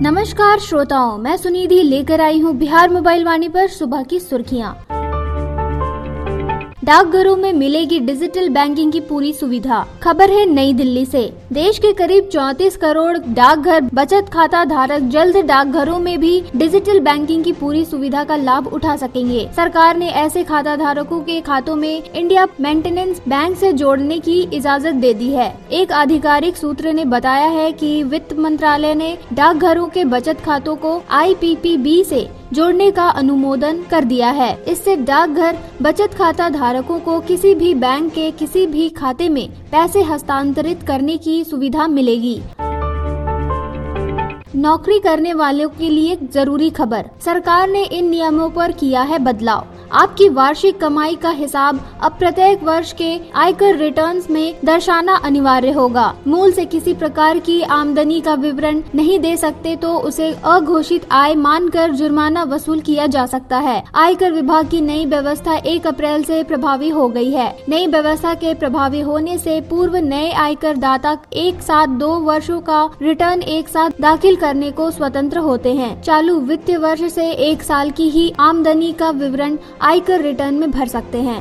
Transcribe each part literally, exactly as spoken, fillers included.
नमस्कार श्रोताओं, मैं सुनिधि लेकर आई हूँ बिहार मोबाइल वाणी पर सुबह की सुर्खियाँ। डाकघरों में मिलेगी डिजिटल बैंकिंग की पूरी सुविधा। खबर है नई दिल्ली से। देश के करीब चौंतीस करोड़ डाकघर बचत खाता धारक जल्द डाकघरों में भी डिजिटल बैंकिंग की पूरी सुविधा का लाभ उठा सकेंगे। सरकार ने ऐसे खाता धारकों के खातों में इंडिया मेंटेनेंस बैंक से जोड़ने की इजाजत दे दी है। एक आधिकारिक सूत्र ने बताया है कि वित्त मंत्रालय ने डाकघरों के बचत खातों को आई पी पी बी से जोड़ने का अनुमोदन कर दिया है। इससे डाकघर बचत खाता धारकों को किसी भी बैंक के किसी भी खाते में पैसे हस्तांतरित करने की सुविधा मिलेगी। नौकरी करने वालों के लिए जरूरी खबर। सरकार ने इन नियमों पर किया है बदलाव। आपकी वार्षिक कमाई का हिसाब अब प्रत्येक वर्ष के आयकर रिटर्न्स में दर्शाना अनिवार्य होगा। मूल से किसी प्रकार की आमदनी का विवरण नहीं दे सकते तो उसे अघोषित आय मानकर जुर्माना वसूल किया जा सकता है। आयकर विभाग की नई व्यवस्था एक अप्रैल से प्रभावी हो गई है। नई व्यवस्था के प्रभावी होने से पूर्व नए आयकर दाता एक साथ दो वर्षों का रिटर्न एक साथ दाखिल करने को स्वतंत्र होते हैं। चालू वित्तीय वर्ष से एक साल की ही आमदनी का विवरण आयकर रिटर्न में भर सकते हैं।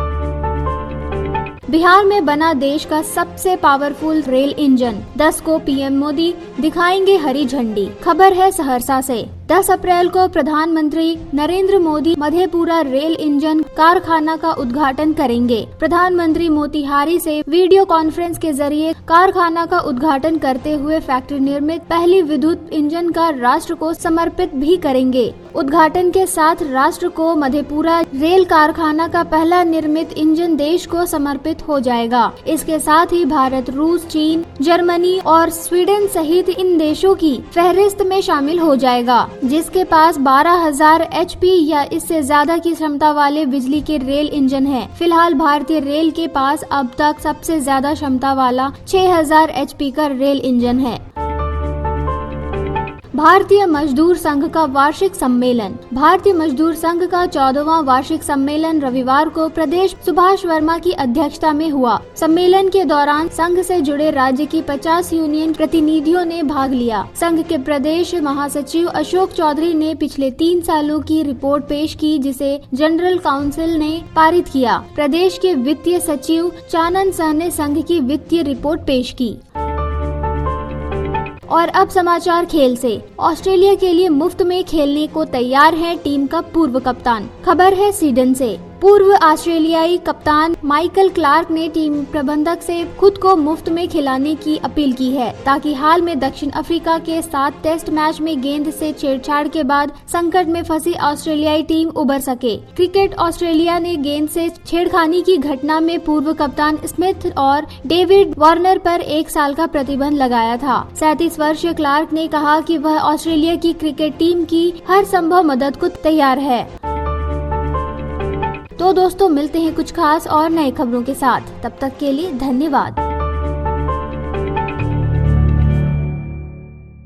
बिहार में बना देश का सबसे पावरफुल रेल इंजन। दस को पी एम मोदी दिखाएंगे हरी झंडी। खबर है सहरसा से। दस अप्रैल को प्रधानमंत्री नरेंद्र मोदी मधेपुरा रेल इंजन कारखाना का उद्घाटन करेंगे। प्रधानमंत्री मोतिहारी से वीडियो कॉन्फ्रेंस के जरिए कारखाना का उद्घाटन करते हुए फैक्ट्री निर्मित पहली विद्युत इंजन का राष्ट्र को समर्पित भी करेंगे। उद्घाटन के साथ राष्ट्र को मधेपुरा रेल कारखाना का पहला निर्मित इंजन देश को समर्पित हो जाएगा। इसके साथ ही भारत, रूस, चीन, जर्मनी और स्वीडन सहित इन देशों की फहरिस्त में शामिल हो जाएगा, जिसके पास बारह हज़ार एच पी या इससे ज्यादा की क्षमता वाले बिजली के रेल इंजन हैं। फिलहाल भारतीय रेल के पास अब तक सबसे ज्यादा क्षमता वाला छह हज़ार एच पी का रेल इंजन है। भारतीय मजदूर संघ का वार्षिक सम्मेलन। भारतीय मजदूर संघ का चौदहवां वार्षिक सम्मेलन रविवार को प्रदेश सुभाष वर्मा की अध्यक्षता में हुआ। सम्मेलन के दौरान संघ से जुड़े राज्य की पचास यूनियन प्रतिनिधियों ने भाग लिया। संघ के प्रदेश महासचिव अशोक चौधरी ने पिछले तीन सालों की रिपोर्ट पेश की, जिसे जनरल काउंसिल ने पारित किया। प्रदेश के वित्तीय सचिव चानन शाह ने संघ की वित्तीय रिपोर्ट पेश की। और अब समाचार खेल से। ऑस्ट्रेलिया के लिए मुफ्त में खेलने को तैयार है टीम का पूर्व कप्तान। खबर है स्वीडन से। पूर्व ऑस्ट्रेलियाई कप्तान माइकल क्लार्क ने टीम प्रबंधक से खुद को मुफ्त में खिलाने की अपील की है, ताकि हाल में दक्षिण अफ्रीका के साथ टेस्ट मैच में गेंद से छेड़छाड़ के बाद संकट में फंसी ऑस्ट्रेलियाई टीम उबर सके। क्रिकेट ऑस्ट्रेलिया ने गेंद से छेड़खानी की घटना में पूर्व कप्तान स्मिथ और डेविड वार्नर पर एक साल का प्रतिबंध लगाया था। सैंतीस वर्षीय क्लार्क ने कहा कि वह ऑस्ट्रेलिया की क्रिकेट टीम की हर संभव मदद को तैयार है। तो दोस्तों, मिलते हैं कुछ खास और नए खबरों के साथ। तब तक के लिए धन्यवाद।